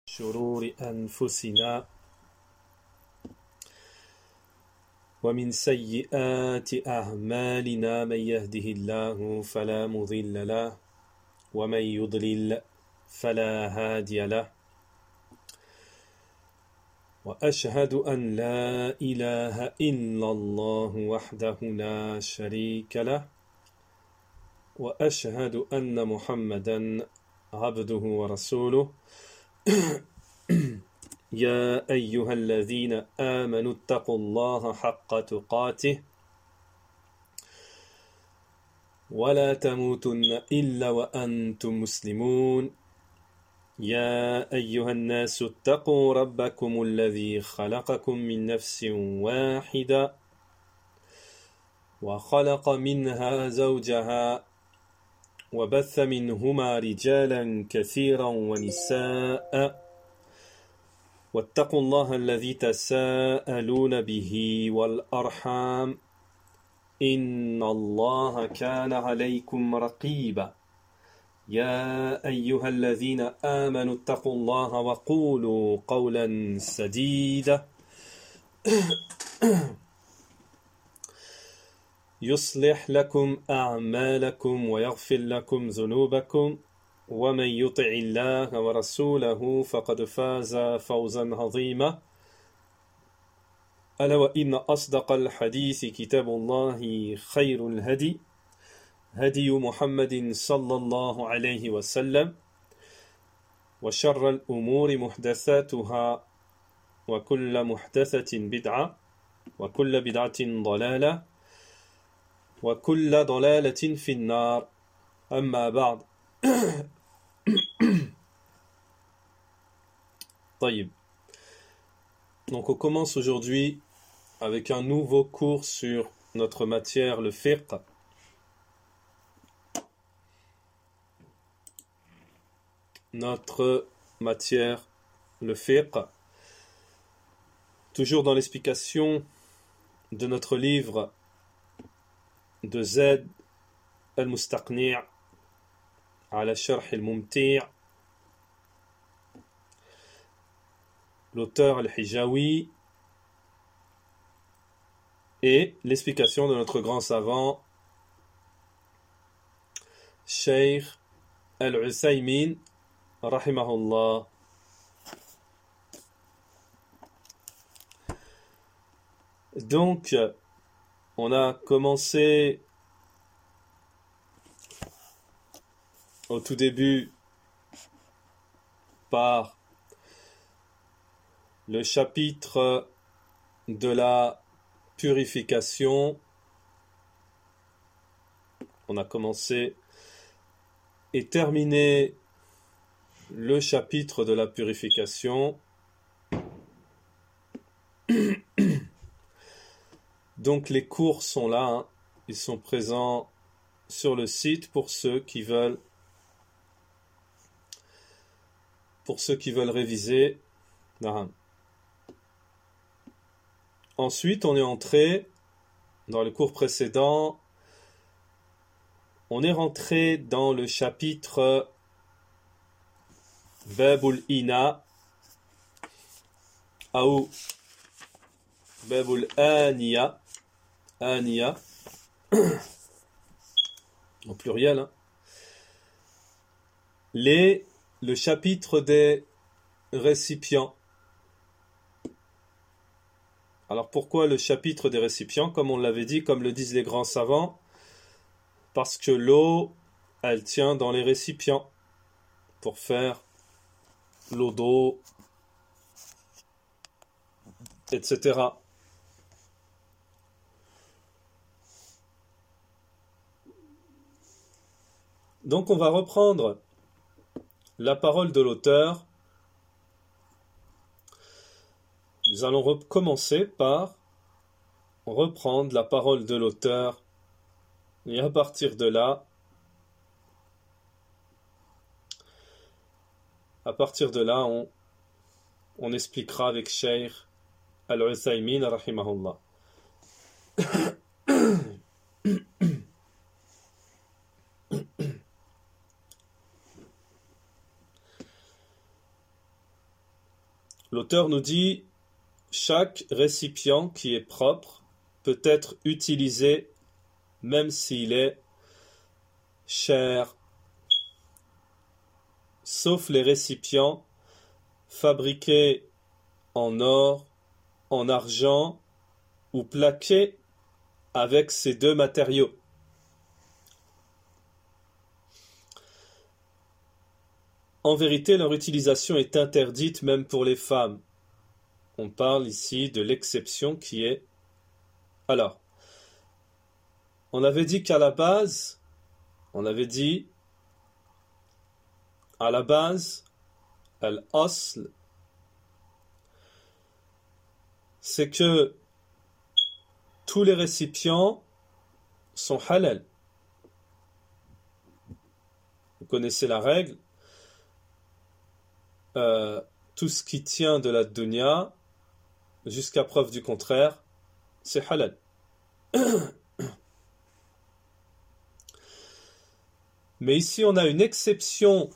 شرور أنفسنا ومن سيئات أعمالنا من يهده الله فلا مضل له ومن يضلل فلا هادي له وأشهد أن لا إله إلا الله وحده لا شريك له وأشهد أن محمدا عبده ورسوله يا أيها الذين آمنوا اتقوا الله حق تقاته ولا تموتن إلا وأنتم مسلمون يا أيها الناس اتقوا ربكم الذي خلقكم من نفس واحدة وخلق منها زوجها وبث منهما رجالا كثيرا ونساء واتقوا الله الذي تساءلون به والأرحام إن الله كان عليكم رقيبا يا أيها الذين آمنوا اتقوا الله وقولوا قولا سديدا يصلح لكم أعمالكم ويغفر لكم ذنوبكم ومن يطع الله ورسوله فقد فاز فوزا عظيما ألا وإن أصدق الحديث كتاب الله خير الهدي هدي محمد صلى الله عليه وسلم وشر الأمور محدثاتها وكل محدثة بدعة وكل بدعة ضلالة وكل ضلالة في النار أما بعد طيب. Donc on commence aujourd'hui avec un nouveau cours sur notre matière, le fiqh. Notre matière, le fiqh. Toujours dans l'explication de notre livre de Zaid al-Mustaqni' ala Sharh al-Mumti', l'auteur al-Hijawi, et l'explication de notre grand savant Cheikh al-Uthaymin rahimahullah. Donc on a commencé au tout début par le chapitre de la purification. On a commencé et terminé le chapitre de la purification. Donc les cours sont là, hein. Ils sont présents sur le site pour ceux qui veulent réviser. Ensuite, on est entré dans le cours précédent, on est rentré dans le chapitre Babul Ina ou Babul Aniya, Aniya au pluriel, hein. Le chapitre des récipients. Alors pourquoi le chapitre des récipients? Comme on l'avait dit, comme le disent les grands savants, parce que l'eau, elle tient dans les récipients pour faire l'eau d'eau, etc. Donc on va reprendre la parole de l'auteur. Nous allons commencer par reprendre la parole de l'auteur et à partir de là, on expliquera avec Cheikh al-Uthaymin rahimahullah. L'auteur nous dit chaque récipient qui est propre peut être utilisé même s'il est cher, sauf les récipients fabriqués en or, en argent ou plaqués avec ces deux matériaux. En vérité, leur utilisation est interdite même pour les femmes. On parle ici de l'exception qui est... Alors, on avait dit qu'à la base, al-asl, c'est que tous les récipients sont halal. Vous connaissez la règle. Tout ce qui tient de la dunya, jusqu'à preuve du contraire, c'est halal. Mais ici, on a une exception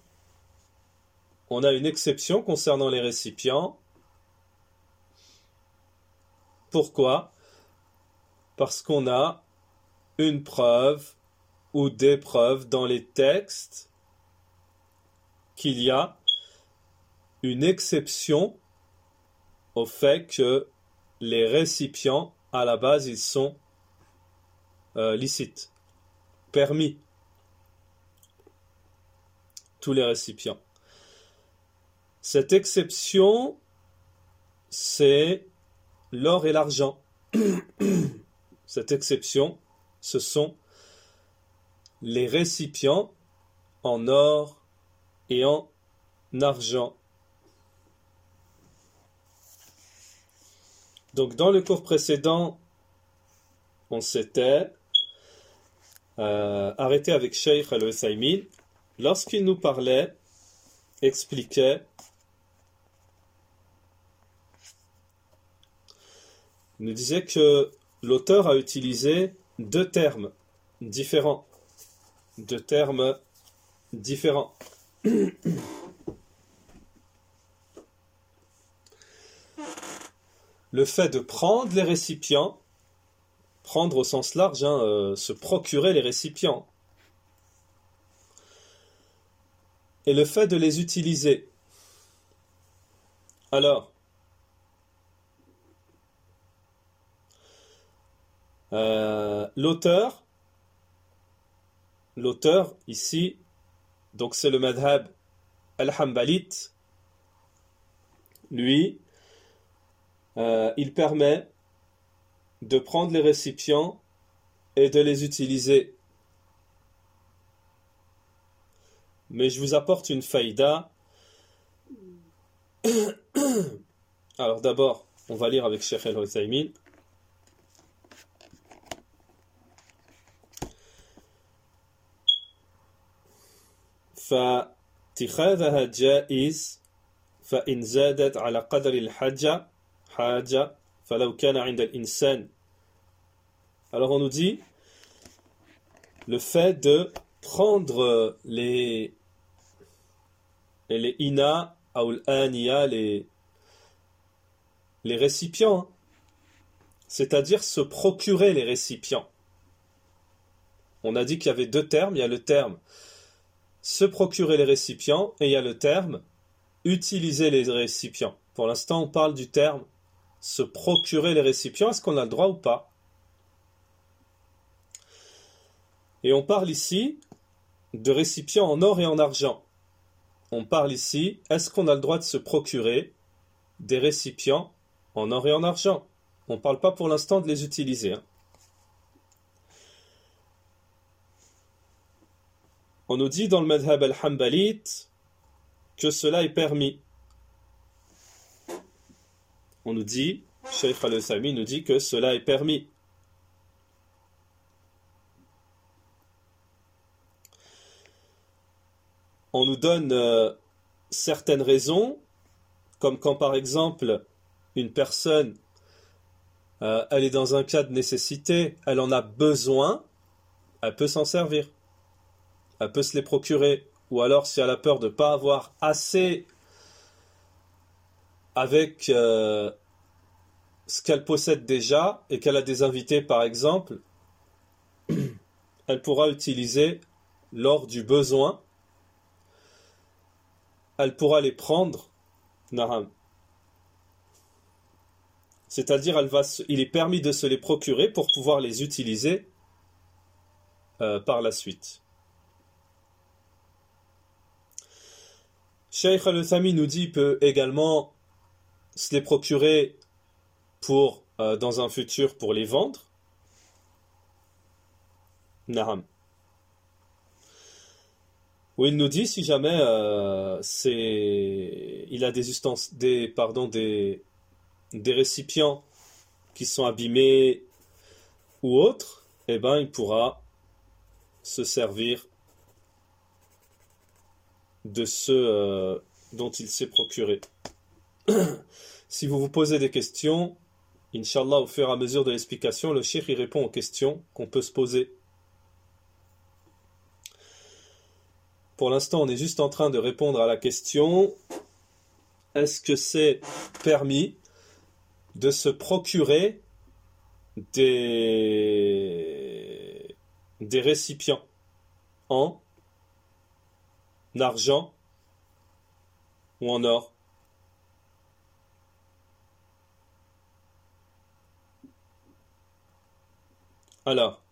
concernant les récipients. Pourquoi? Parce qu'on a une preuve ou des preuves dans les textes qu'il y a une exception au fait que les récipients, à la base, ils sont licites, permis, tous les récipients. Cette exception, c'est l'or et l'argent. Cette exception, ce sont les récipients en or et en argent. Donc dans le cours précédent, on s'était arrêté avec Cheikh Al-Uthaymin lorsqu'il nous parlait, expliquait, il nous disait que l'auteur a utilisé deux termes différents. Le fait de prendre les récipients, prendre au sens large, se procurer les récipients, et le fait de les utiliser. Alors, l'auteur ici, donc c'est le madhab al-Hanbalite, lui, il permet de prendre les récipients et de les utiliser. Mais je vous apporte une faïda. Alors d'abord, on va lire avec Cheikh Al-Uthaymin. فاتخاذها جائز فإن زادت على قدر الحاجة حاجة فلو كان عند الإنسان. Alors on nous dit le fait de prendre les ina ou l'aniya, les récipients, c'est-à-dire se procurer les récipients. On a dit qu'il y avait deux termes, il y a le terme se procurer les récipients et il y a le terme utiliser les récipients. Pour l'instant, on parle du terme se procurer les récipients. Est-ce qu'on a le droit ou pas? Et on parle ici de récipients en or et en argent. On parle ici, est-ce qu'on a le droit de se procurer des récipients en or et en argent? On ne parle pas pour l'instant de les utiliser. On nous dit dans le madhab al-Hanbalite que cela est permis. On nous dit, Cheikh Al-Uthaymin nous dit que cela est permis. On nous donne certaines raisons, comme quand par exemple une personne elle est dans un cas de nécessité, elle en a besoin, elle peut s'en servir. Elle peut se les procurer. Ou alors si elle a peur de ne pas avoir assez avec ce qu'elle possède déjà et qu'elle a des invités par exemple, elle pourra utiliser lors du besoin, elle pourra les prendre, naham. C'est-à-dire il est permis de se les procurer pour pouvoir les utiliser par la suite. Cheikh Al-Uthami nous dit peut également se les procurer pour dans un futur pour les vendre. Naham. Ou il nous dit si jamais il a des récipients qui sont abîmés ou autres, eh ben il pourra se servir de ceux dont il s'est procuré. Si vous vous posez des questions, Inch'Allah, au fur et à mesure de l'explication, le cheikh y répond aux questions qu'on peut se poser. Pour l'instant, on est juste en train de répondre à la question: est-ce que c'est permis de se procurer des récipients en argent ou en or? Alors,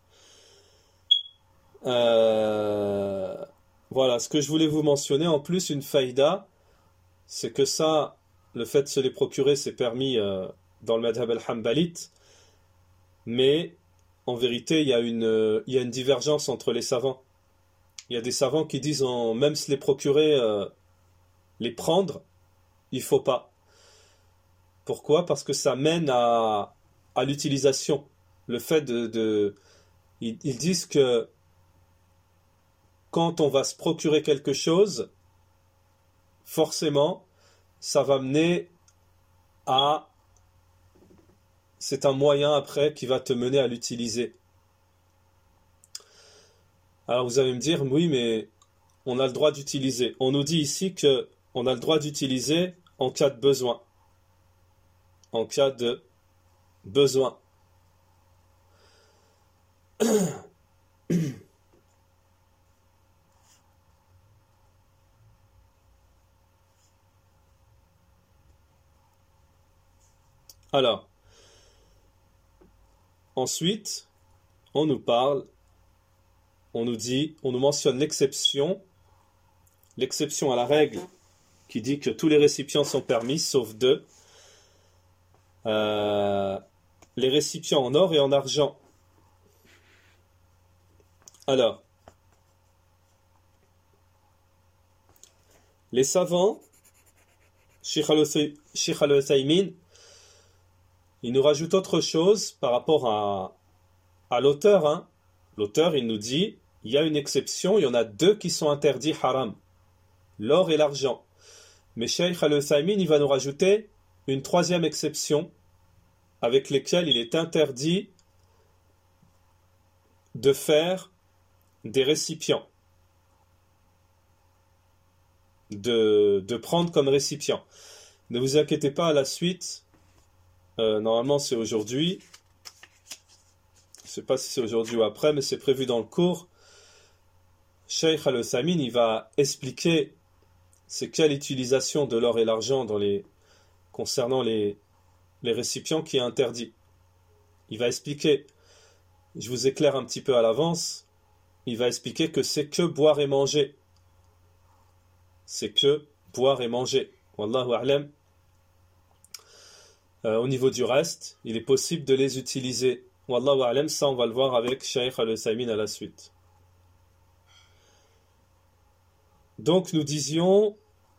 voilà, ce que je voulais vous mentionner, en plus, une faïda, c'est que ça, le fait de se les procurer, c'est permis dans le madhab al-hanbalite, mais en vérité, il y a une divergence entre les savants. Il y a des savants qui disent, même se les procurer, les prendre, il faut pas. Pourquoi? Parce que ça mène à l'utilisation. Le fait ils disent que quand on va se procurer quelque chose, forcément, ça va mener à... C'est un moyen après qui va te mener à l'utiliser. Alors vous allez me dire, oui, mais on a le droit d'utiliser. On nous dit ici que on a le droit d'utiliser en cas de besoin. En cas de besoin. Alors, ensuite, on nous parle, on nous dit, on nous mentionne l'exception à la règle qui dit que tous les récipients sont permis, sauf deux. Les récipients en or et en argent. Alors, les savants, Cheikh Al-Uthaymin, il nous rajoute autre chose par rapport à l'auteur. Hein. L'auteur, il nous dit, il y a une exception, il y en a deux qui sont interdits haram, l'or et l'argent. Mais Cheikh Al-Uthaymin, il va nous rajouter une troisième exception avec lesquelles il est interdit de faire des récipients, de prendre comme récipient. Ne vous inquiétez pas, à la suite, normalement c'est aujourd'hui, je ne sais pas si c'est aujourd'hui ou après, mais c'est prévu dans le cours. Cheikh Al-Uthaymin, il va expliquer c'est quelle utilisation de l'or et l'argent concernant les récipients qui est interdit. Il va expliquer, je vous éclaire un petit peu à l'avance, il va expliquer que c'est que boire et manger. C'est que boire et manger. Wallahu a'lam. Au niveau du reste, il est possible de les utiliser. Wallahu a'lam, ça on va le voir avec Cheikh Al-Uthaymin à la suite. Donc nous disions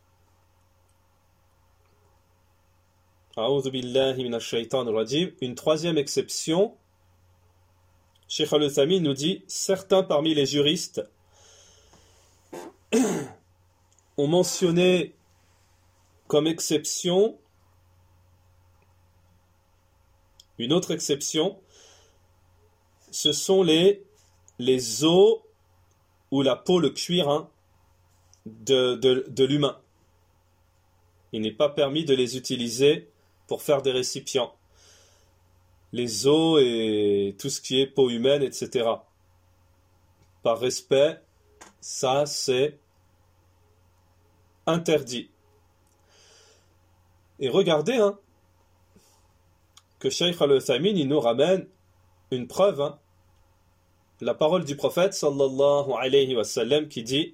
A'udhu billahi minash shaitanir rajim, une troisième exception. Cheikh Al-Uthaymin nous dit certains parmi les juristes ont mentionné comme exception une autre exception, ce sont les os ou la peau, le cuir de l'humain. Il n'est pas permis de les utiliser pour faire des récipients. Les os et tout ce qui est peau humaine, etc. Par respect, ça c'est interdit. Et regardez, que Cheikh Al-Uthaymin, il nous ramène une preuve, la parole du prophète sallallahu alayhi wa sallam qui dit: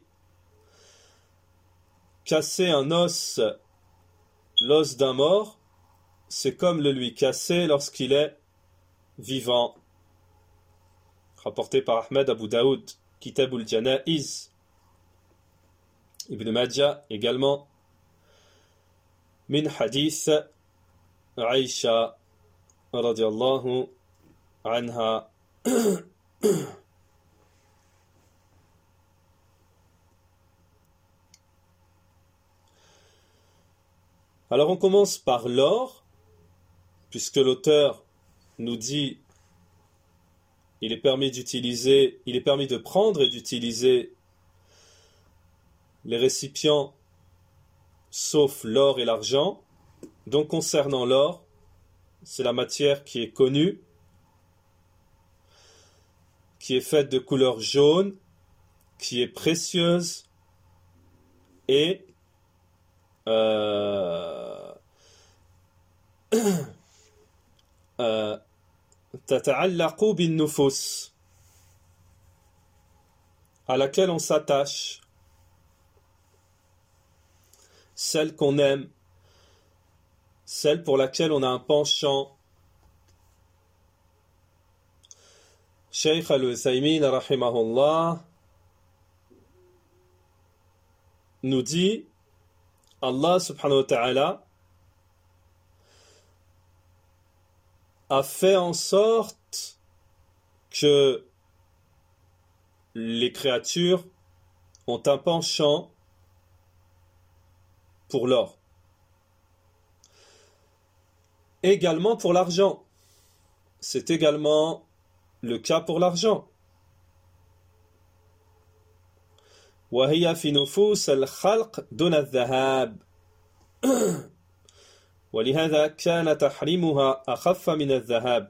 casser un os, l'os d'un mort, c'est comme le lui casser lorsqu'il est vivant. Rapporté par Ahmed Abu Daoud, Kitabul Janaiz. Ibn Majah également. Min hadith Aïcha radiyallahu anha. Alors on commence par l'or, puisque l'auteur nous dit il est permis de prendre et d'utiliser les récipients sauf l'or et l'argent. Donc concernant l'or, c'est la matière qui est connue, qui est faite de couleur jaune, qui est précieuse et تتعلق بالنفوس, à laquelle on s'attache, celle qu'on aime, celle pour laquelle on a un penchant. Cheikh Al-Uthaymin rahimahullah nous dit: Allah subhanahu wa ta'ala a fait en sorte que les créatures ont un penchant pour l'or. Également pour l'argent. C'est également le cas pour l'argent. وهي في نفوس الخلق دون الذهاب ولهذا كان تحريمها أخف من الذهاب.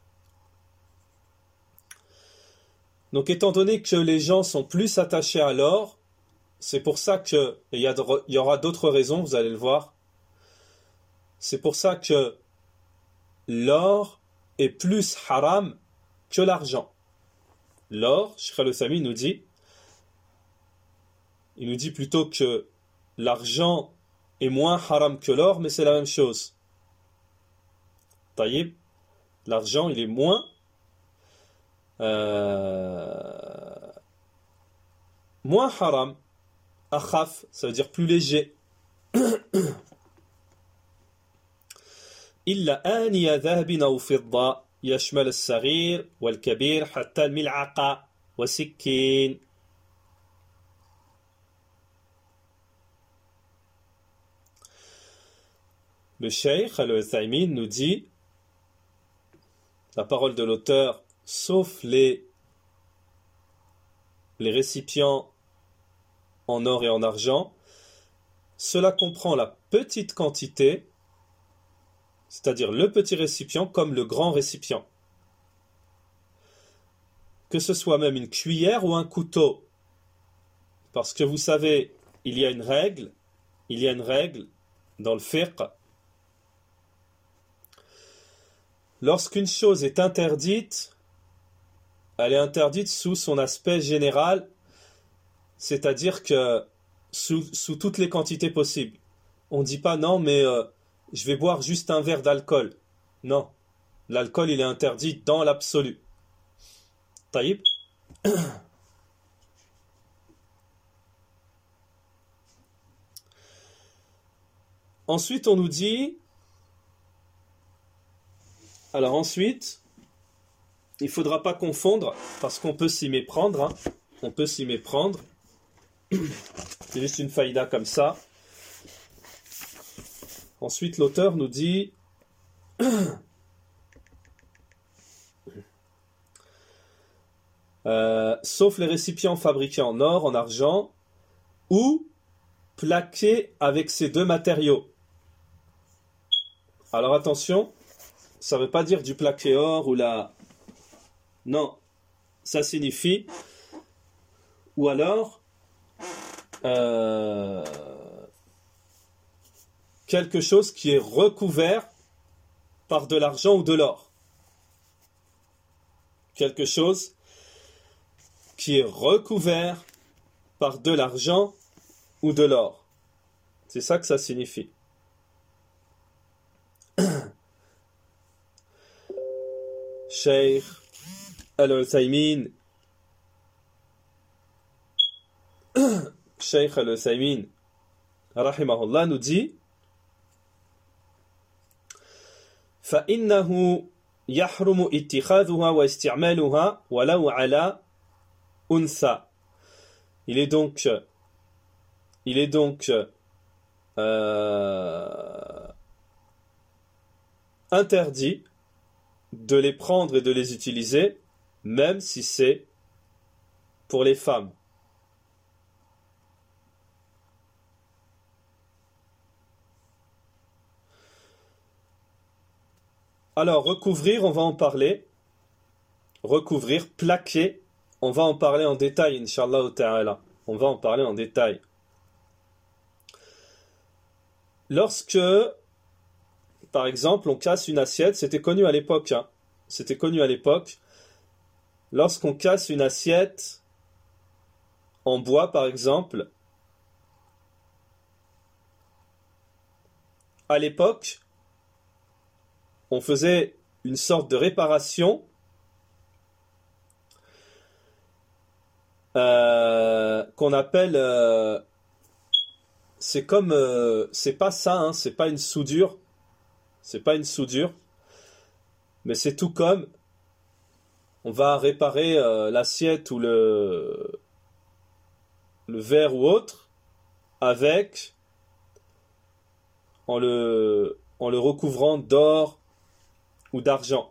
Donc étant donné que les gens sont plus attachés à l'or, c'est pour ça que, et il y aura d'autres raisons, vous allez le voir, c'est pour ça que l'or est plus haram que l'argent. L'or, Cheikh Al-Uthaymin nous dit, il nous dit plutôt que l'argent est moins haram que l'or, mais c'est la même chose. Taïb, l'argent il est moins haram. Akhaf, ça veut dire plus léger. إلا آنية ذهب أو فضة يشمل الصغير والكبير حتى الملعقة وسكين. Le Cheikh Al-Uthaymin nous dit, la parole de l'auteur, sauf les récipients en or et en argent, cela comprend la petite quantité, c'est-à-dire le petit récipient comme le grand récipient. Que ce soit même une cuillère ou un couteau. Parce que vous savez, il y a une règle dans le fiqh. Lorsqu'une chose est interdite, elle est interdite sous son aspect général, c'est-à-dire que sous toutes les quantités possibles. On ne dit pas non, mais je vais boire juste un verre d'alcool. Non, l'alcool il est interdit dans l'absolu. Taïb. Ensuite, on nous dit... Alors ensuite, il ne faudra pas confondre, parce qu'on peut s'y méprendre. On peut s'y méprendre. C'est juste une faïda comme ça. Ensuite, l'auteur nous dit... sauf les récipients fabriqués en or, en argent, ou plaqués avec ces deux matériaux. Alors attention, ça ne veut pas dire du plaqué or ou la... Non, ça signifie... Ou alors... quelque chose qui est recouvert par de l'argent ou de l'or. Quelque chose qui est recouvert par de l'argent ou de l'or. C'est ça que ça signifie. Cheikh Al-Uthaymin Cheikh Al-Uthaymin rahimahullah nous dit فإنه يحرم اتخاذها واستعمالها ولو على أنثى. Il est donc interdit de les prendre et de les utiliser, même si c'est pour les femmes. Alors, recouvrir, on va en parler. Recouvrir, plaquer, on va en parler en détail, Inch'Allah ta'ala. On va en parler en détail. Lorsque, par exemple, on casse une assiette, c'était connu à l'époque. C'était connu à l'époque. Lorsqu'on casse une assiette en bois, par exemple, à l'époque, on faisait une sorte de réparation qu'on appelle... c'est comme... c'est pas ça, c'est pas une soudure. C'est pas une soudure. Mais c'est tout comme... On va réparer l'assiette ou le verre ou autre avec... en le recouvrant d'or ou d'argent.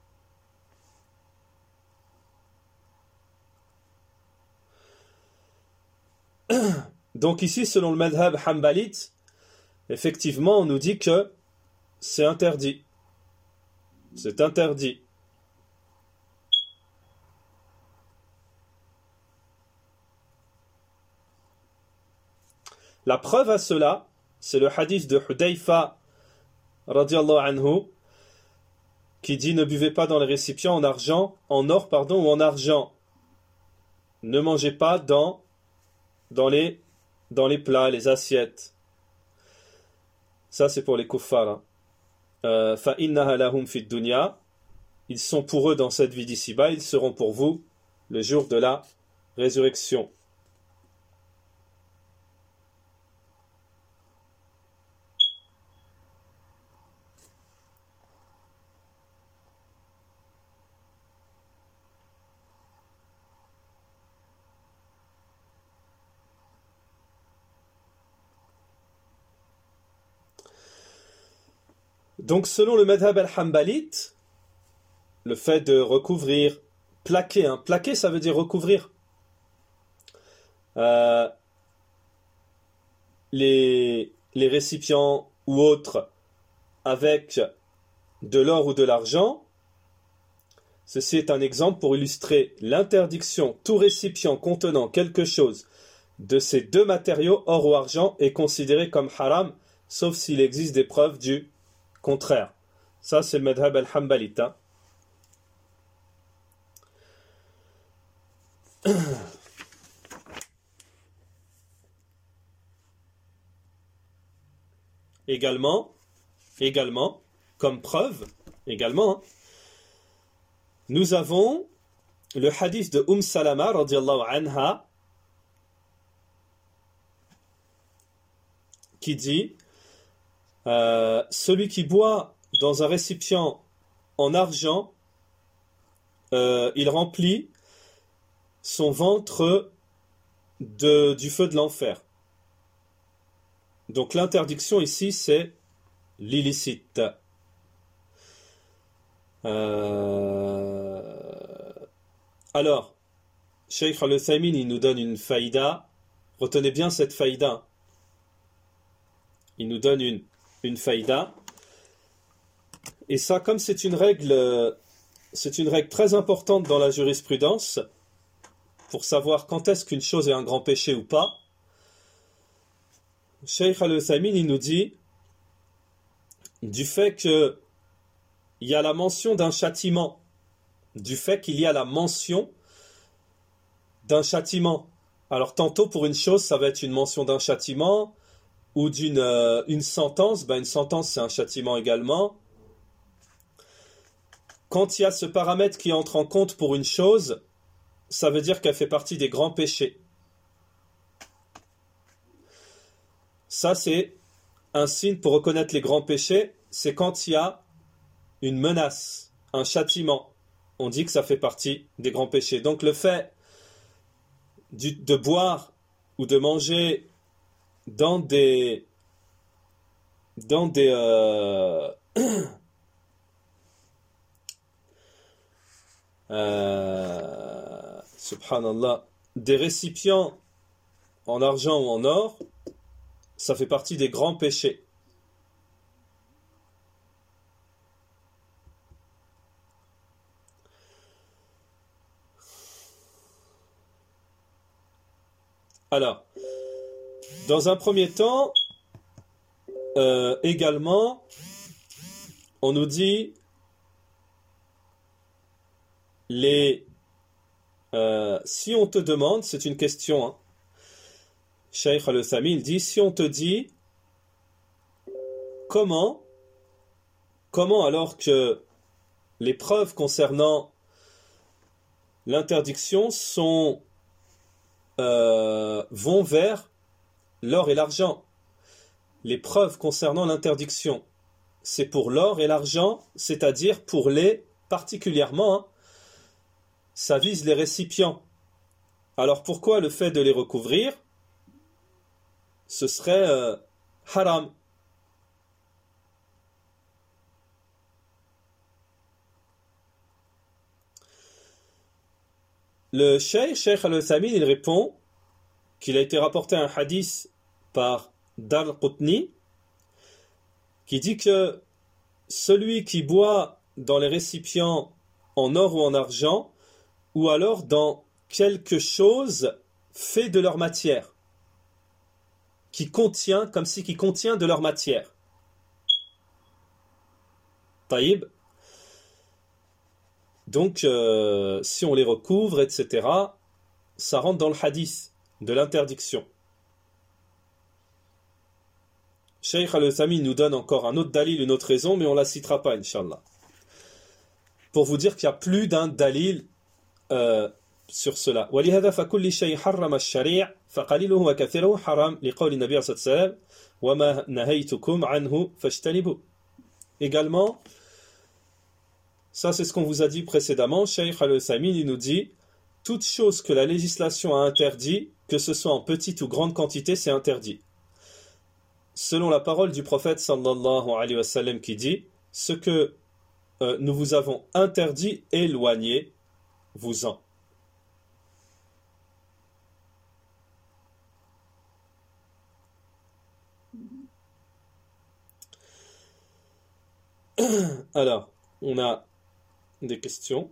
Donc ici, selon le madhab hanbalite, effectivement, on nous dit que c'est interdit. C'est interdit. La preuve à cela, c'est le hadith de Hudayfa radiyallahu anhu qui dit ne buvez pas dans les récipients en or ou en argent. Ne mangez pas dans les plats, les assiettes. Ça c'est pour les kuffars. Fa innaha lahum fid dunya. Ils sont pour eux dans cette vie d'ici-bas, ils seront pour vous le jour de la résurrection. Donc selon le madhab al-hanbalite, le fait de recouvrir, plaquer, plaquer ça veut dire recouvrir. Les récipients ou autres avec de l'or ou de l'argent, ceci est un exemple pour illustrer l'interdiction. Tout récipient contenant quelque chose de ces deux matériaux, or ou argent, est considéré comme haram, sauf s'il existe des preuves du contraire. Ça, c'est le madhab al-hanbalite. Également, comme preuve, nous avons le hadith de Salama radiyallahu anha qui dit celui qui boit dans un récipient en argent, il remplit son ventre du feu de l'enfer. Donc l'interdiction ici, c'est l'illicite. Alors, Cheikh Al-Uthaymin, il nous donne une faïda. Retenez bien cette faïda. Il nous donne une faïda. Et ça, comme c'est une règle très importante dans la jurisprudence, pour savoir quand est-ce qu'une chose est un grand péché ou pas, Cheikh Al-Uthaymin, il nous dit, du fait qu'il y a la mention d'un châtiment, du fait qu'il y a la mention d'un châtiment. Alors tantôt pour une chose, ça va être une mention d'un châtiment, ou d'une une sentence, une sentence c'est un châtiment également. Quand il y a ce paramètre qui entre en compte pour une chose, ça veut dire qu'elle fait partie des grands péchés. Ça, c'est un signe pour reconnaître les grands péchés, c'est quand il y a une menace, un châtiment. On dit que ça fait partie des grands péchés. Donc le fait de boire ou de manger dans des subhanallah, des récipients en argent ou en or, ça fait partie des grands péchés. Alors, dans un premier temps, également, on nous dit si on te demande, c'est une question, hein, Cheikh Al-Uthaymin, il dit, si on te dit comment alors que les preuves concernant l'interdiction vont vers l'or et l'argent. Les preuves concernant l'interdiction, c'est pour l'or et l'argent, c'est-à-dire pour particulièrement, hein, ça vise les récipients. Alors pourquoi le fait de les recouvrir, ce serait haram? Le Cheikh Al-Uthaymin, il répond qu'il a été rapporté un hadith par Dar-Qutni qui dit que celui qui boit dans les récipients en or ou en argent, ou alors dans quelque chose fait de leur matière, qui contient de leur matière. Taïb. Donc, si on les recouvre, etc., ça rentre dans le hadith de l'interdiction. Cheikh Al-Uthaymin nous donne encore un autre dalil, une autre raison, mais on ne la citera pas, Inch'Allah. Pour vous dire qu'il y a plus d'un dalil sur cela. وَلِهَذَا فَكُلِّ شَيْءٍ حَرَّمَ الشَّرِيعُ فَقَلِيلُهُ وَكَثِيرُهُ حَرَامٌ لِقَوْلِ النَّبِيِّ صلى الله عليه وسلم وَمَا نَهَيْتُكُمْ عَنْهُ فَاجْتَنِبُوهُ. Également, ça c'est ce qu'on vous a dit précédemment, Cheikh Al-Uthaymin, il nous dit, toute chose que la législation a interdit, que ce soit en petite ou grande quantité, c'est interdit. Selon la parole du prophète sallallahu alayhi wa sallam qui dit, ce que nous vous avons interdit, éloignez-vous-en. Alors, on a des questions.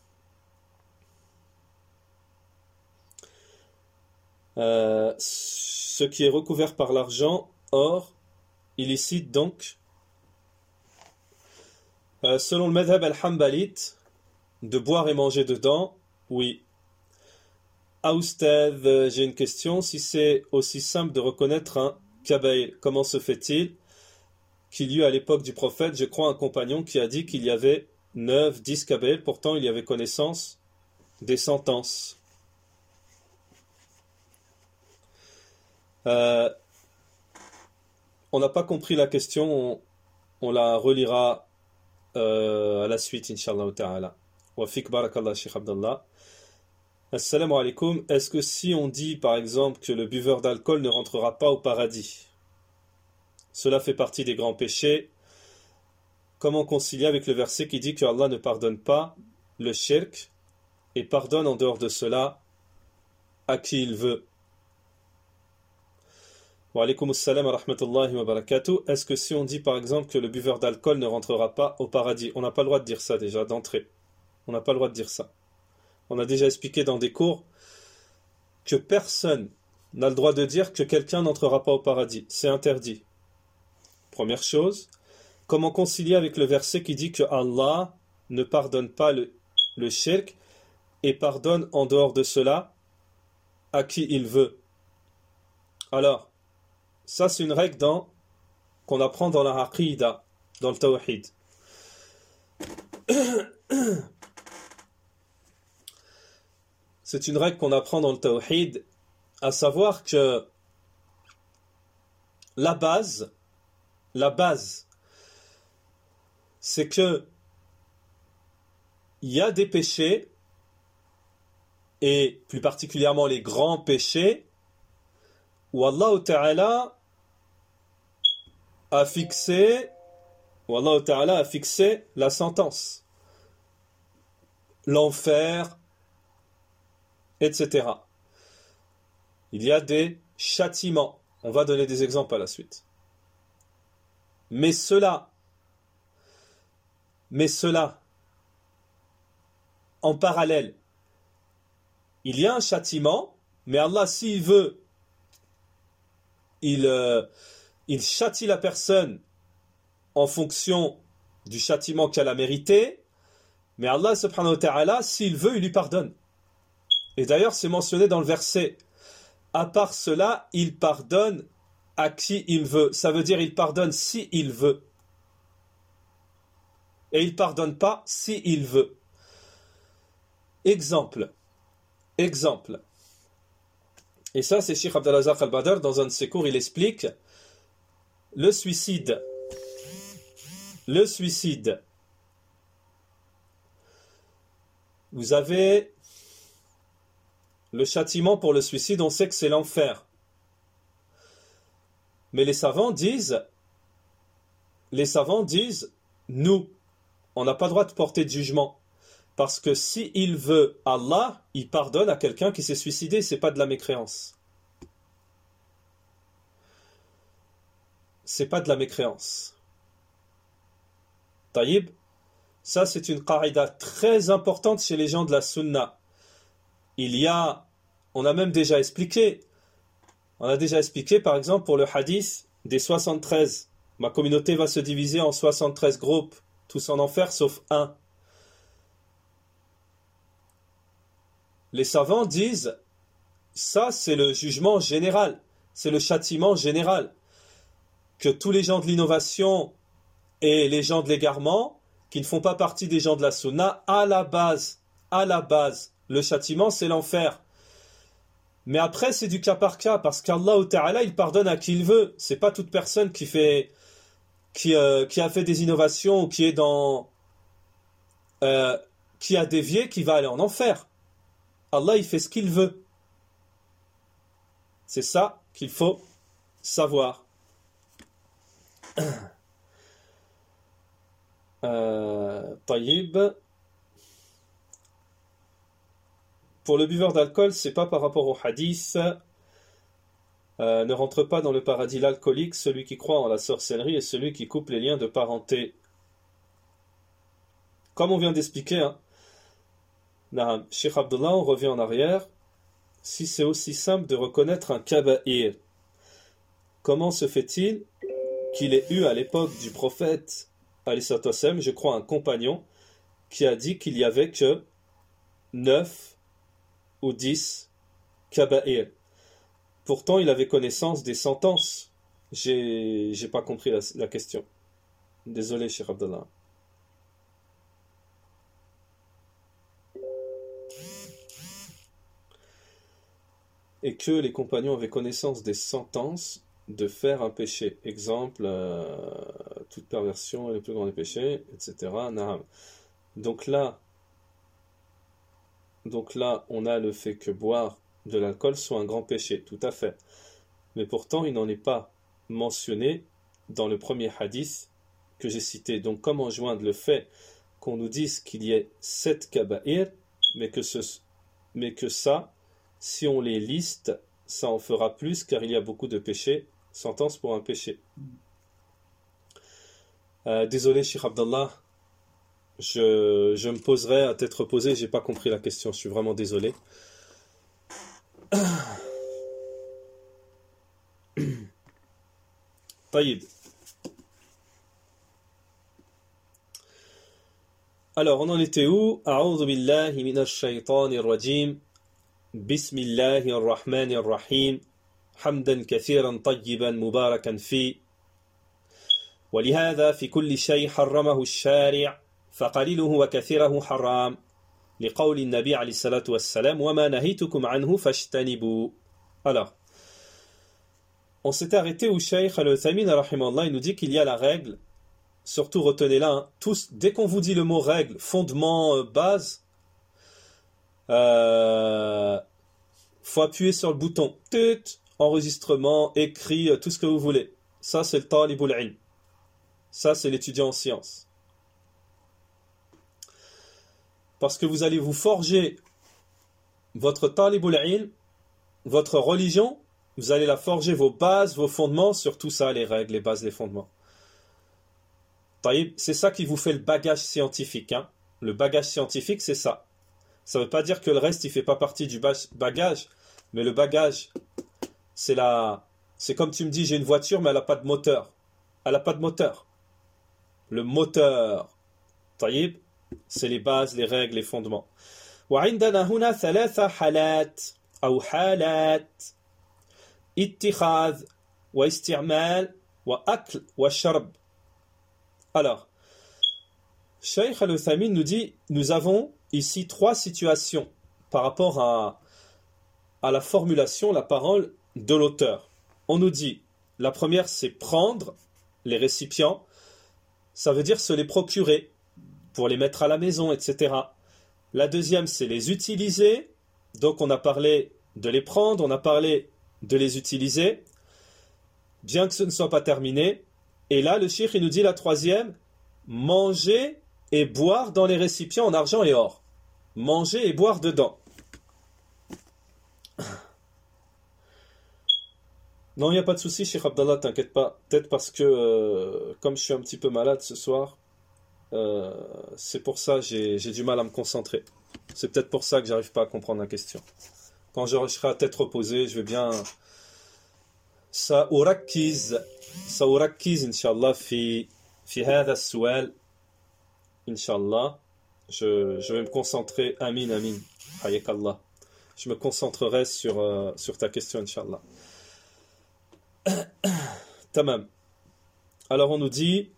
Ce qui est recouvert par l'argent, or, illicite donc, selon le madhab al-Hanbalite, de boire et manger dedans, oui. Aoustad, j'ai une question, si c'est aussi simple de reconnaître un kabaïr, comment se fait-il qu'il y eut à l'époque du prophète, je crois, un compagnon qui a dit qu'il y avait 9, 10 kabaïr, pourtant il y avait connaissance des sentences. On n'a pas compris la question, on la relira à la suite, Inch'Allah ta'ala. Wa fik barakallah, Cheikh Abdallah. Assalamu alaikum. Est-ce que si on dit par exemple que le buveur d'alcool ne rentrera pas au paradis, cela fait partie des grands péchés, comment concilier avec le verset qui dit que Allah ne pardonne pas le shirk et pardonne en dehors de cela à qui il veut? Wa alaykoum assalam wa rahmatullahi wa barakatuh. Est-ce que si on dit par exemple que le buveur d'alcool ne rentrera pas au paradis, on n'a pas le droit de dire ça déjà d'entrée. On n'a pas le droit de dire ça. On a déjà expliqué dans des cours que personne n'a le droit de dire que quelqu'un n'entrera pas au paradis. C'est interdit. Première chose, comment concilier avec le verset qui dit que Allah ne pardonne pas le shirk et pardonne en dehors de cela à qui il veut. Alors, ça c'est une règle qu'on apprend dans la Aqidah, dans le Tawhid. C'est une règle qu'on apprend dans le Tawhid, à savoir que la base, c'est que il y a des péchés, et plus particulièrement les grands péchés, où Allah Ta'ala a fixé la sentence, l'enfer, etc. Il y a des châtiments. On va donner des exemples à la suite. Mais cela, en parallèle, il y a un châtiment, mais Allah, s'il veut, il châtie la personne en fonction du châtiment qu'elle a mérité, mais Allah subhanahu wa ta'ala, s'il veut, il lui pardonne. Et d'ailleurs, c'est mentionné dans le verset. À part cela, il pardonne à qui il veut. Ça veut dire il pardonne si il veut. Et il pardonne pas si il veut. Exemple. Et ça, c'est Cheikh Abdel Razak Al-Badr, dans un de ses cours, il explique le suicide. Vous avez le châtiment pour le suicide, on sait que c'est l'enfer. Mais les savants disent, nous, on n'a pas le droit de porter de jugement. Parce que si il veut Allah, il pardonne à quelqu'un qui s'est suicidé, c'est pas de la mécréance. C'est pas de la mécréance. Taïb, ça c'est une qaïda très importante chez les gens de la sunna. On a déjà expliqué par exemple pour le hadith des 73. Ma communauté va se diviser en 73 groupes, tous en enfer sauf un. Les savants disent, ça c'est le jugement général, c'est le châtiment général, que tous les gens de l'innovation et les gens de l'égarement, qui ne font pas partie des gens de la sunna, à la base, le châtiment c'est l'enfer. Mais après c'est du cas par cas, parce qu'Allah Ta'ala il pardonne à qui il veut. C'est pas toute personne qui a fait des innovations ou qui a dévié qui va aller en enfer. Allah, il fait ce qu'il veut. C'est ça qu'il faut savoir. Taïb. Pour le buveur d'alcool, c'est pas par rapport au hadith. Ne rentre pas dans le paradis l'alcoolique, celui qui croit en la sorcellerie et celui qui coupe les liens de parenté. Comme on vient d'expliquer, Cheikh Abdullah, on revient en arrière. Si c'est aussi simple de reconnaître un kaba'ir, comment se fait-il qu'il ait eu à l'époque du prophète, je crois un compagnon, qui a dit qu'il y avait que 9 ou 10 kaba'ir. Pourtant, il avait connaissance des sentences. J'ai pas compris la question. Désolé, Cheikh Abdullah. Et que les compagnons avaient connaissance des sentences de faire un péché. Exemple, toute perversion est le plus grand des péchés, etc. Donc là, on a le fait que boire de l'alcool soit un grand péché, tout à fait. Mais pourtant, il n'en est pas mentionné dans le premier hadith que j'ai cité. Donc comment joindre le fait qu'on nous dise qu'il y ait 7 kaba'ir, mais que ça, si on les liste, ça en fera plus, car il y a beaucoup de péchés Sentence pour un péché. Désolé, Cheikh Abdallah. Je me poserai à tête reposée, j'ai pas compris la question, je suis vraiment désolé. Taïb. Alors, on en était où? A'udhu billahi minash shaytanir rajim. Bismillahir rahmanir rahim. Hamdan kathiran tayyiban mubarakan fi. ولهذا في كل شيء حرمه الشارع فقليله وكثيره حرام لقول النبي عليه الصلاة والسلام وما نهيتكم عنه فاجتنبوا. Alors, on s'est arrêté où Cheikh Al-Uthaymeen rahimahullah, il nous dit qu'il y a la règle, surtout retenez-la, hein, tous, dès qu'on vous dit le mot règle, fondement, base, faut appuyer sur le bouton enregistrement, écrit, tout ce que vous voulez. Ça c'est le talibul ilm. Ça, c'est l'étudiant en sciences. Parce que vous allez vous forger votre talibul ilm, votre religion, vous allez la forger, vos bases, vos fondements, sur tout ça, les règles, les bases, les fondements. C'est ça qui vous fait le bagage scientifique. Hein. Le bagage scientifique, c'est ça. Ça ne veut pas dire que le reste, il ne fait pas partie du bagage, mais le bagage, c'est comme tu me dis, j'ai une voiture, mais elle n'a pas de moteur. Elle n'a pas de moteur. Le moteur, طيب, c'est les bases, les règles, les fondements. وعندنا هنا ثلاث حالات أو حالات اتخاذ واستعمال وأكل والشرب. Alors, Cheikh Al-Uthaymeen nous dit, nous avons ici trois situations par rapport à la formulation, la parole de l'auteur. On nous dit, la première c'est prendre les récipients. Ça veut dire se les procurer pour les mettre à la maison, etc. La deuxième, c'est les utiliser. Donc on a parlé de les prendre, on a parlé de les utiliser, bien que ce ne soit pas terminé. Et là, le cheikh, il nous dit la troisième, manger et boire dans les récipients en argent et or. Manger et boire dedans. Non, il n'y a pas de souci, Cheikh Abdallah, t'inquiète pas. Peut-être parce que, comme je suis un petit peu malade ce soir, c'est pour ça que j'ai du mal à me concentrer. C'est peut-être pour ça que j'arrive pas à comprendre la question. Quand je serai à tête reposée, je vais bien... سأركز إن شاء الله في هذا السؤال إن شاء الله. Je vais me concentrer. Amin, amin. حياك الله. Je me concentrerai sur ta question, Inch'Allah. Tamam. Alors on nous dit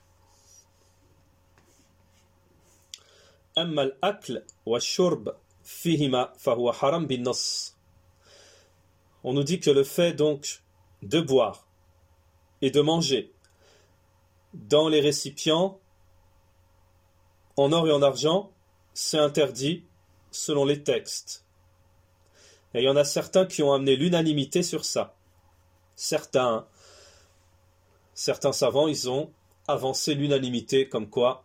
أما الأكل والشرب فيهما فهو حرام بالنص. On nous dit que le fait donc de boire et de manger dans les récipients en or et en argent, c'est interdit selon les textes. Et il y en a certains qui ont amené l'unanimité sur ça. Certains savants, ils ont avancé l'unanimité comme quoi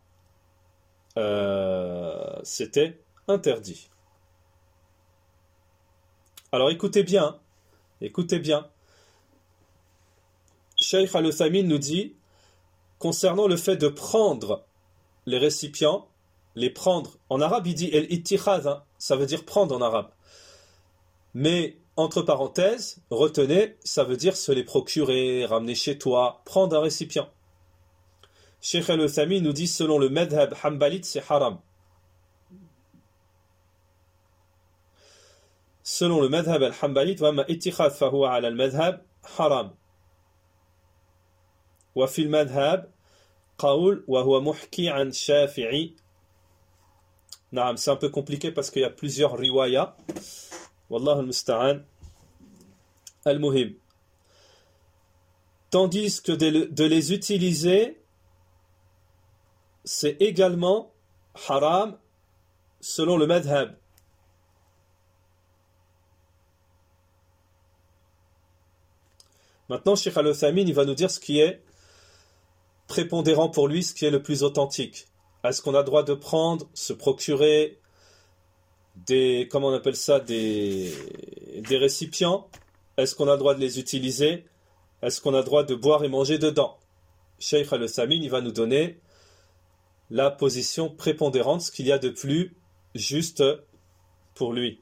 c'était interdit. Alors écoutez bien. Cheikh Al-Uthaymeen nous dit, concernant le fait de prendre les récipients, les prendre, en arabe il dit el-ittikhad, ça veut dire prendre en arabe. Mais, entre parenthèses, retenez, ça veut dire se les procurer, ramener chez toi, prendre un récipient. Cheikh Al-Uthaymeen nous dit, selon le madhab hanbalite, c'est haram. Selon le madhab al-hanbalite, wa ma ittikhad fahuwa ala al-madhab haram. وفي المذهب قول وهو محكي عن الشافعي. نعم, c'est un peu compliqué parce qu'il y a plusieurs riwaya. Wallahu al-musta'an. Al-muhim. Tandis que de les utiliser, c'est également haram selon le madhab. Maintenant, Cheikh Al-Uthaymeen, il va nous dire ce qui est prépondérant pour lui, ce qui est le plus authentique. Est-ce qu'on a le droit de prendre, se procurer des, comment on appelle ça, des récipients? Est-ce qu'on a le droit de les utiliser? est-ce qu'on a le droit de boire et manger dedans? Cheikh Al-Uthaymeen, il va nous donner la position prépondérante, ce qu'il y a de plus juste pour lui.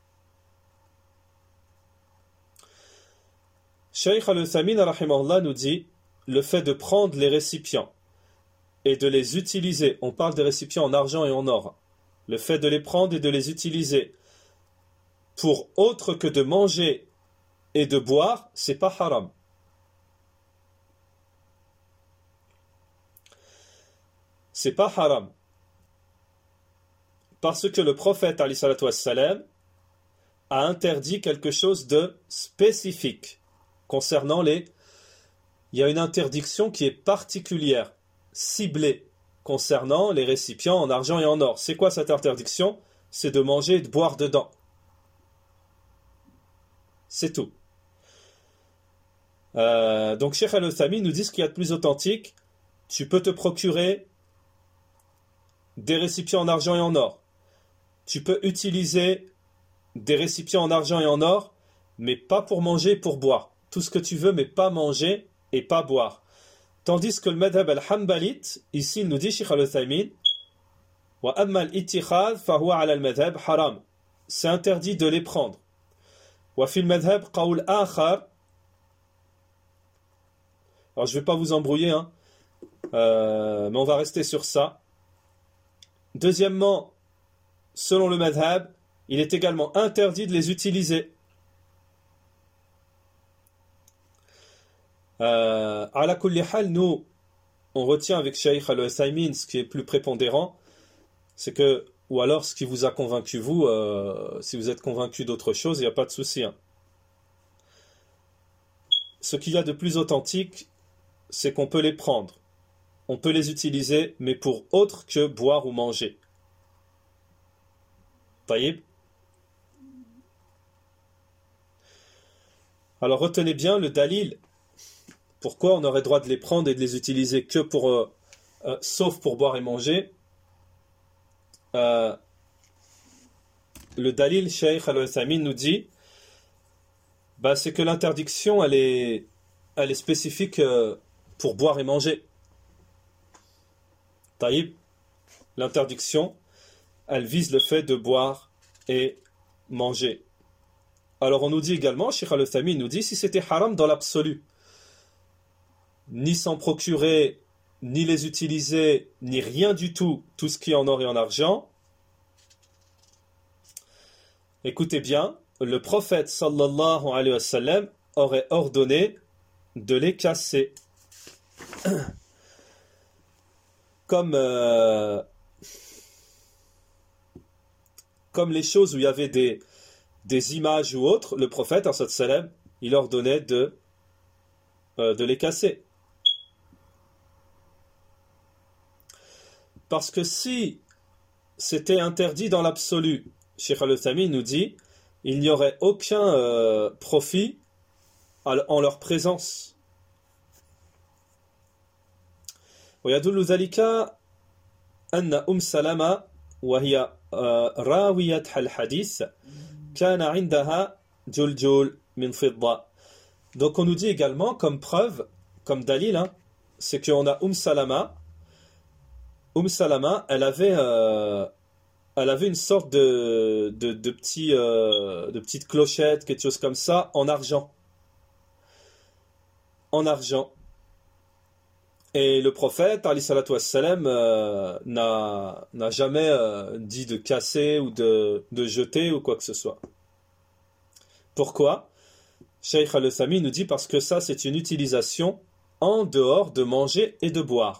Cheikh Al-Uthaymeen, rahimahullah, nous dit le fait de prendre les récipients et de les utiliser, on parle des récipients en argent et en or, le fait de les prendre et de les utiliser pour autre que de manger et de boire, c'est pas haram. C'est pas haram. Parce que le prophète, alayhi salatu wassalam, a interdit quelque chose de spécifique concernant les... Il y a une interdiction qui est particulière, ciblée, concernant les récipients en argent et en or. C'est quoi cette interdiction? C'est de manger et de boire dedans. C'est tout. Donc Cheikh Al-Uthaymeen nous dit ce qu'il y a de plus authentique. Tu peux te procurer des récipients en argent et en or. Tu peux utiliser des récipients en argent et en or, mais pas pour manger et pour boire. Tout ce que tu veux, mais pas manger et pas boire. Tandis que le madhab al-hanbalite, ici il nous dit, Cheikh Al-Uthaymeen, wa amma al-ittikhadh fa huwa ala al-madhab haram. C'est interdit de les prendre. Wa fi al-madhab qawl akhar. Alors je vais pas vous embrouiller, hein, mais on va rester sur ça. Deuxièmement, selon le madhab, il est également interdit de les utiliser. Ala kulli hal, nous, on retient avec Cheikh Al-Uthaymeen ce qui est plus prépondérant, c'est que, ou alors ce qui vous a convaincu vous, si vous êtes convaincu d'autre chose, il n'y a pas de souci. Hein. Ce qu'il y a de plus authentique, c'est qu'on peut les prendre, on peut les utiliser, mais pour autre que boire ou manger. Taïb. Alors retenez bien le dalil. Pourquoi on aurait droit de les prendre et de les utiliser que pour, sauf pour boire et manger? Le dalil, Cheikh Al-Uthaymeen nous dit, c'est que l'interdiction, elle est spécifique pour boire et manger. Taïb, l'interdiction, elle vise le fait de boire et manger. Alors on nous dit également, Cheikh Al-Uthaymeen nous dit, si c'était haram dans l'absolu, ni s'en procurer, ni les utiliser, ni rien du tout, tout ce qui est en or et en argent, écoutez bien, le prophète sallallahu alayhi wa sallam aurait ordonné de les casser. Comme les choses où il y avait des images ou autres, le prophète sallallahu alayhi wa sallam, il ordonnait de les casser. Parce que si c'était interdit dans l'absolu, Cheikh Al-Uthaymeen nous dit, il n'y aurait aucun profit en leur présence. ويدل ذلك أن سلمة وهي راوية الحديث كان عندها جلجول من فضة. Donc on nous dit également comme preuve, comme dalil, hein, c'est qu'on a Salama. Salama, elle avait une sorte de petite clochette, quelque chose comme ça, en argent. En argent. Et le prophète, alayhi salatu wassalam, n'a jamais dit de casser ou de jeter ou quoi que ce soit. Pourquoi? Cheikh Al-Uthaymeen nous dit parce que ça, c'est une utilisation en dehors de manger et de boire.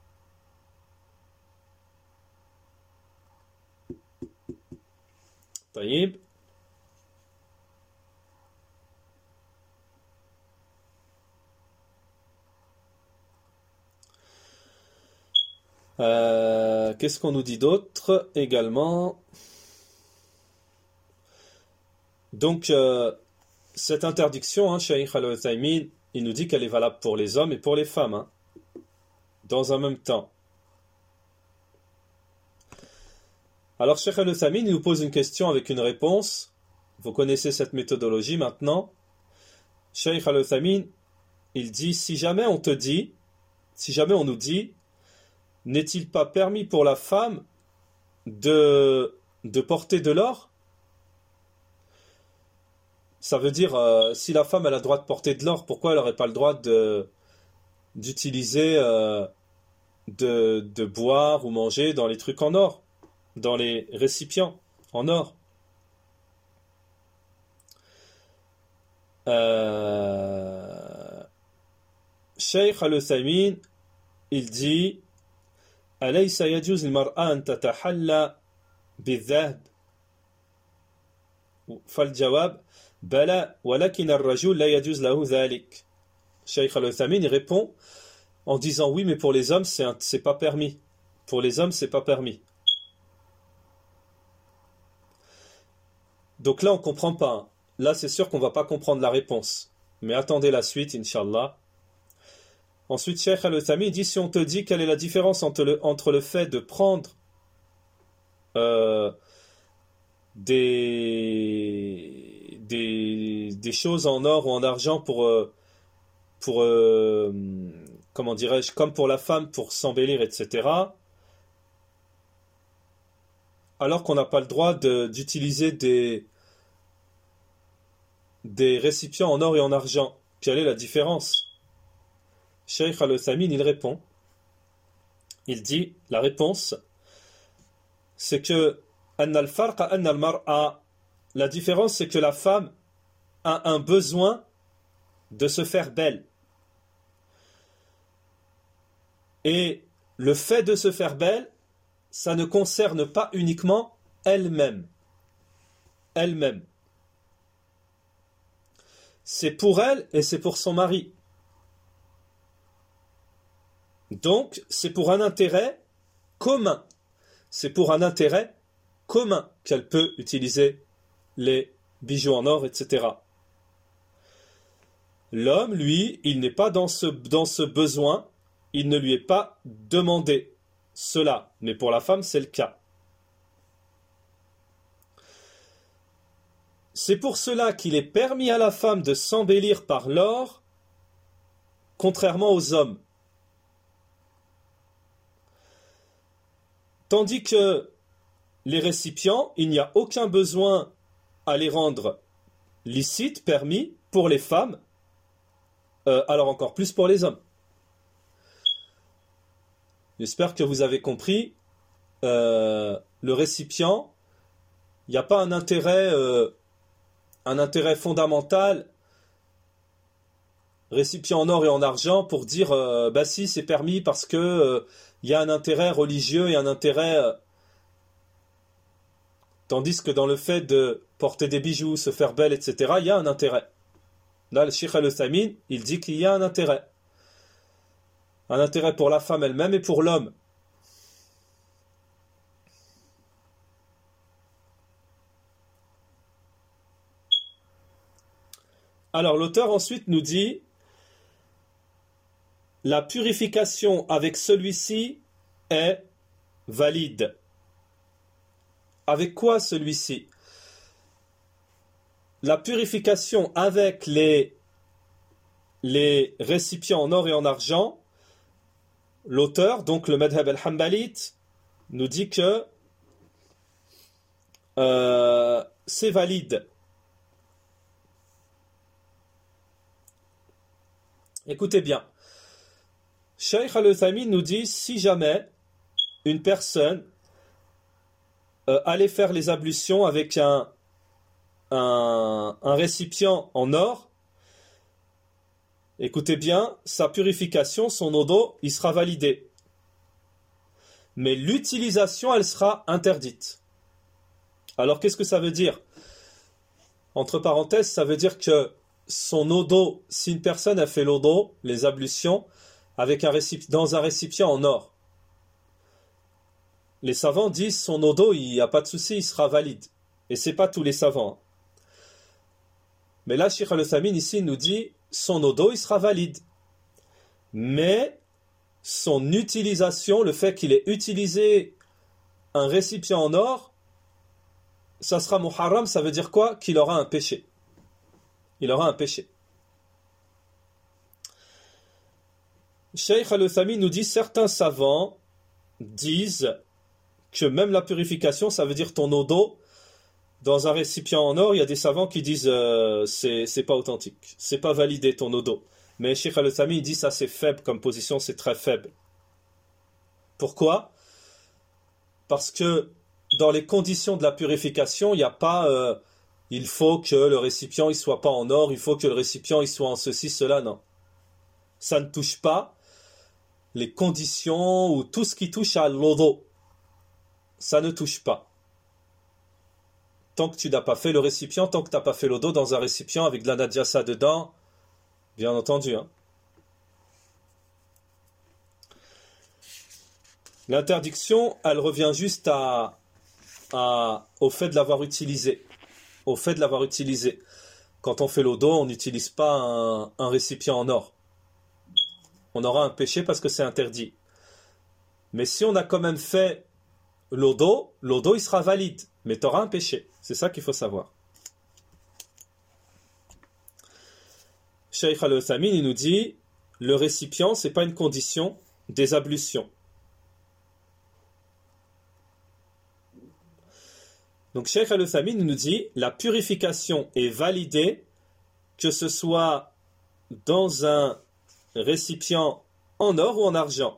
طيب. Qu'est-ce qu'on nous dit d'autre également? Donc, cette interdiction, hein, Cheikh Al-Uthaymeen, il nous dit qu'elle est valable pour les hommes et pour les femmes, hein, dans un même temps. Alors, Cheikh Al-Uthaymeen nous pose une question avec une réponse. Vous connaissez cette méthodologie maintenant. Cheikh Al-Uthaymeen, il dit, si jamais on nous dit, n'est-il pas permis pour la femme de porter de l'or? Ça veut dire, si la femme elle a le droit de porter de l'or, pourquoi elle n'aurait pas le droit d'utiliser, de boire ou manger dans les trucs en or, dans les récipients en or? Cheikh Al-Uthaymin, il dit, أليس يجوز للمرأة أن تتحلى بالذهب؟ فالجواب بلى ولكن الرجل لا يجوز له ذلك. Cheikh Al-Uthaymin répond en disant oui, mais pour les hommes c'est pas permis. Pour les hommes c'est pas permis. Donc là on comprend pas. Là c'est sûr qu'on va pas comprendre la réponse. Mais attendez la suite, Inch'Allah. Ensuite, Cheikh Al-Uthaymin dit, si on te dit quelle est la différence entre le fait de prendre des choses en or ou en argent pour comment dirais-je, comme pour la femme, pour s'embellir, etc., alors qu'on n'a pas le droit d'utiliser des récipients en or et en argent. Quelle est la différence? Cheikh Al-Uthaymin, il répond. Il dit, la réponse, c'est que la différence, c'est que la femme a un besoin de se faire belle. Et le fait de se faire belle, ça ne concerne pas uniquement elle-même. Elle-même. C'est pour elle et c'est pour son mari. Donc, c'est pour un intérêt commun. C'est pour un intérêt commun qu'elle peut utiliser les bijoux en or, etc. L'homme, lui, il n'est pas dans ce besoin, il ne lui est pas demandé cela. Mais pour la femme, c'est le cas. C'est pour cela qu'il est permis à la femme de s'embellir par l'or, contrairement aux hommes. Tandis que les récipients, il n'y a aucun besoin à les rendre licites, permis, pour les femmes, alors encore plus pour les hommes. J'espère que vous avez compris. Le récipient, il n'y a pas un intérêt fondamental, récipient en or et en argent, pour dire bah si c'est permis parce que il y a un intérêt religieux et un intérêt. Tandis que dans le fait de porter des bijoux, se faire belle, etc., il y a un intérêt. Là, le Cheikh Al-Uthaymin, il dit qu'il y a un intérêt. Un intérêt pour la femme elle-même et pour l'homme. Alors, l'auteur ensuite nous dit, la purification avec celui-ci est valide. Avec quoi celui-ci? La purification avec les récipients en or et en argent, l'auteur, donc le Madhab al-Hanbalite, nous dit que c'est valide. Écoutez bien. Cheikh Al-Uthaymin nous dit, si jamais une personne allait faire les ablutions avec un récipient en or, écoutez bien, sa purification, son odo, il sera validé. Mais l'utilisation, elle sera interdite. Alors qu'est-ce que ça veut dire? Entre parenthèses, ça veut dire que son odo, si une personne a fait l'odo, les ablutions, avec dans un récipient en or, les savants disent son odo, il n'y a pas de souci, il sera valide. Et c'est pas tous les savants. Mais là, Cheikh Al-Uthaymin ici nous dit son odo, il sera valide. Mais son utilisation, le fait qu'il ait utilisé un récipient en or, ça sera muharram, ça veut dire quoi? Qu'il aura un péché. Il aura un péché. Cheikh Al-Uthami nous dit certains savants disent que même la purification, ça veut dire ton eau d'eau dans un récipient en or. Il y a des savants qui disent c'est pas authentique, c'est pas validé ton eau d'eau. Mais Cheikh Al-Uthami il dit ça c'est faible comme position, c'est très faible. Pourquoi? Parce que dans les conditions de la purification, il n'y a pas il faut que le récipient il soit pas en or, il faut que le récipient il soit en ceci, cela, non. Ça ne touche pas les conditions ou tout ce qui touche à l'eau d'eau. Ça ne touche pas. Tant que tu n'as pas fait le récipient, tant que tu n'as pas fait l'eau d'eau dans un récipient avec de la najasa dedans, bien entendu. Hein. L'interdiction, elle revient juste au fait de l'avoir utilisé. Au fait de l'avoir utilisé. Quand on fait l'eau d'eau, on n'utilise pas un récipient en or. On aura un péché parce que c'est interdit. Mais si on a quand même fait l'eau d'eau, il sera valide. Mais tu auras un péché. C'est ça qu'il faut savoir. Cheikh Al-Uthami, il nous dit, le récipient, c'est pas une condition des ablutions. Donc Cheikh Al-Uthami nous dit, la purification est validée, que ce soit dans un récipient en or ou en argent.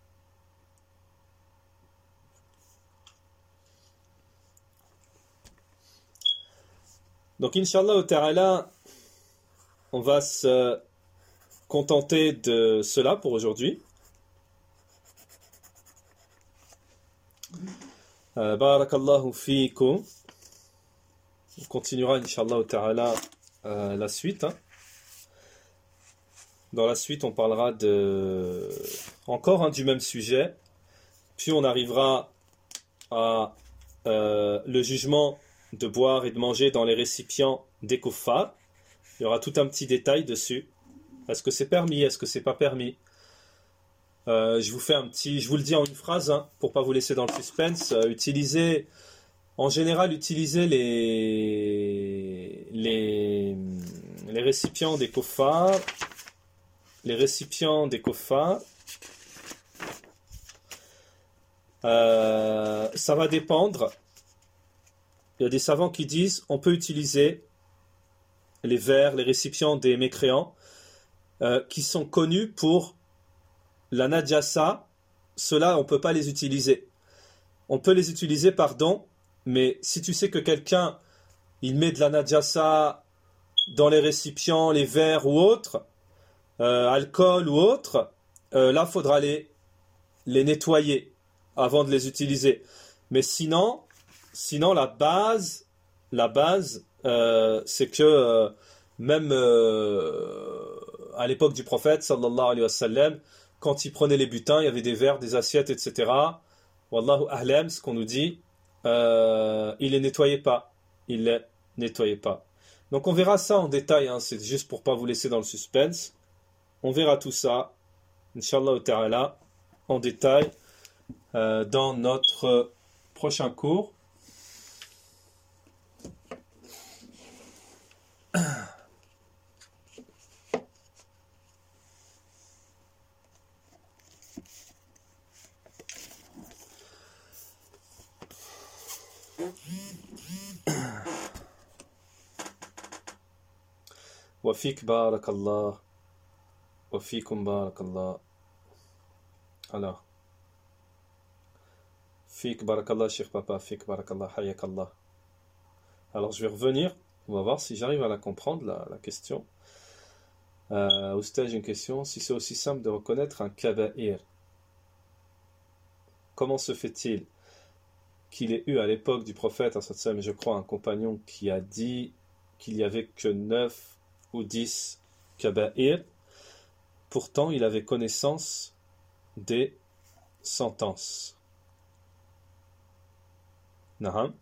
Donc, Inch'Allah ta'ala, on va se contenter de cela pour aujourd'hui. Barakallahu fiikum. On continuera, Inch'Allah ta'ala, la suite. Hein. Dans la suite, on parlera encore du même sujet. Puis, on arrivera à le jugement de boire et de manger dans les récipients des kuffars. Il y aura tout un petit détail dessus. Est-ce que c'est permis? Est-ce que c'est pas permis? Je vous le dis en une phrase, hein, pour pas vous laisser dans le suspense. En général, utilisez les récipients des kuffars. Les récipients des kuffars. Ça va dépendre. Il y a des savants qui disent on peut utiliser les verres, les récipients des mécréants qui sont connus pour la najasa. Ceux-là, on ne peut pas les utiliser. On peut les utiliser, pardon, mais si tu sais que quelqu'un il met de la najasa dans les récipients, les verres ou autres, alcool ou autre, là, il faudra les nettoyer avant de les utiliser. Mais sinon, la base, c'est que même à l'époque du prophète, sallallahu alayhi wa sallam, quand il prenait les butins, il y avait des verres, des assiettes, etc. Wallahu a'lam, ce qu'on nous dit, il les nettoyait pas. Donc on verra ça en détail, hein, c'est juste pour pas vous laisser dans le suspense. On verra tout ça, Inch'Allah ta'ala, en détail, dans notre prochain cours. Wafik barakallah. Wafikum barakallah. Alors. Fik barakallah, Cheikh Papa. Fik barakallah, hayakallah. Alors, je vais revenir. On va voir si j'arrive à la comprendre, la question. Oustaz, j'ai une question. Si c'est aussi simple de reconnaître un kaba'ir, comment se fait-il qu'il ait eu à l'époque du prophète, je crois, un compagnon qui a dit qu'il n'y avait que 9 ou 10 kaba'ir, pourtant il avait connaissance des sentences. Naham.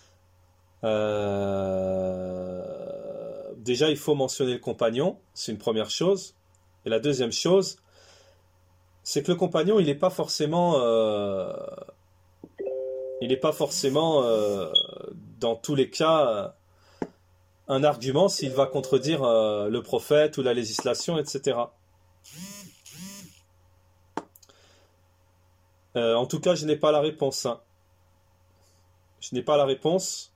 Déjà, il faut mentionner le compagnon, c'est une première chose. Et la deuxième chose, c'est que le compagnon, il n'est pas forcément dans tous les cas un argument s'il va contredire le prophète ou la législation, etc. En tout cas, je n'ai pas la réponse, hein. Je n'ai pas la réponse.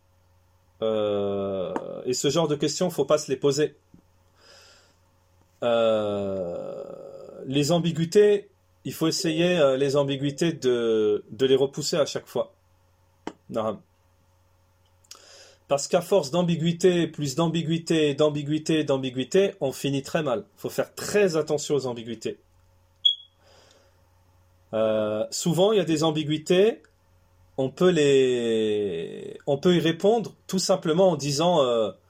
Et ce genre de questions, faut pas se les poser. Les ambiguïtés, il faut essayer les ambiguïtés de les repousser à chaque fois. Non. Parce qu'à force d'ambiguïté, plus d'ambiguïté, d'ambiguïté, d'ambiguïté, on finit très mal. Il faut faire très attention aux ambiguïtés. Souvent, il y a des ambiguïtés, on peut y répondre tout simplement en disant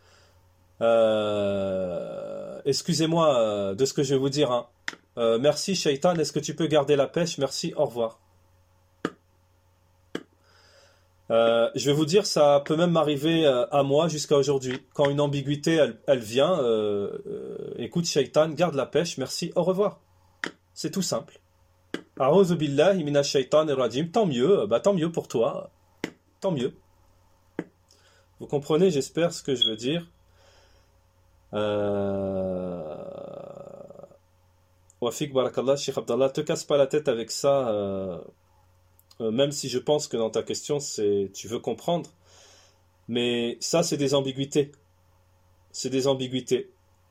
excusez-moi de ce que je vais vous dire, hein. Merci Shaitan, est-ce que tu peux garder la pêche? Merci, au revoir. Je vais vous dire, ça peut même m'arriver à moi jusqu'à aujourd'hui. Quand une ambiguïté, elle vient, écoute Shaitan, garde la pêche, merci, au revoir. C'est tout simple. A'udhu billahi minash shaitanir rajim. Tant mieux pour toi. Tant mieux. Vous comprenez, j'espère, ce que je veux dire. Wafik barakallah, Sheikh Abdallah, te casse pas la tête avec ça, même si je pense que dans ta question, tu veux comprendre. Mais ça, c'est des ambiguïtés. C'est des ambiguïtés.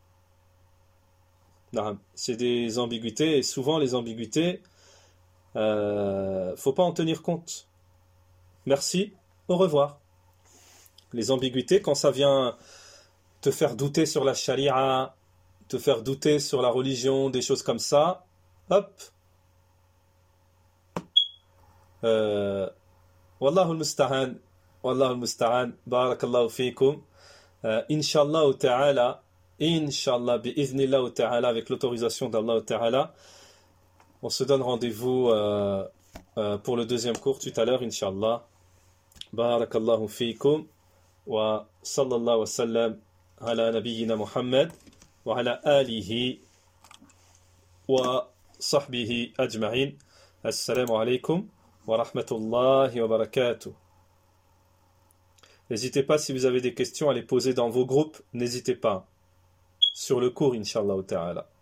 Non, c'est des ambiguïtés, et souvent les ambiguïtés, faut pas en tenir compte. Merci, au revoir. Les ambiguïtés, quand ça vient te faire douter sur la charia, te faire douter sur la religion, des choses comme ça, hop. Wallahu al-musta'an, wallahu al-musta'an, barakallahu fikum. Inch'Allah ta'ala, Inch'Allah, bi'idhnillah ta'ala, avec l'autorisation d'Allah ta'ala, on se donne rendez-vous pour le deuxième cours tout à l'heure, Inch'Allah. Barakallahu fikum. Wa sallallahu wa sallam ala nabiyyina Muhammad wa ala alihi wa sahbihi ajma'in. Assalamu alaikum wa rahmatullahi wa barakatuh. N'hésitez pas, si vous avez des questions, à les poser dans vos groupes. N'hésitez pas. Sur le cours, Inch'Allah ta'ala.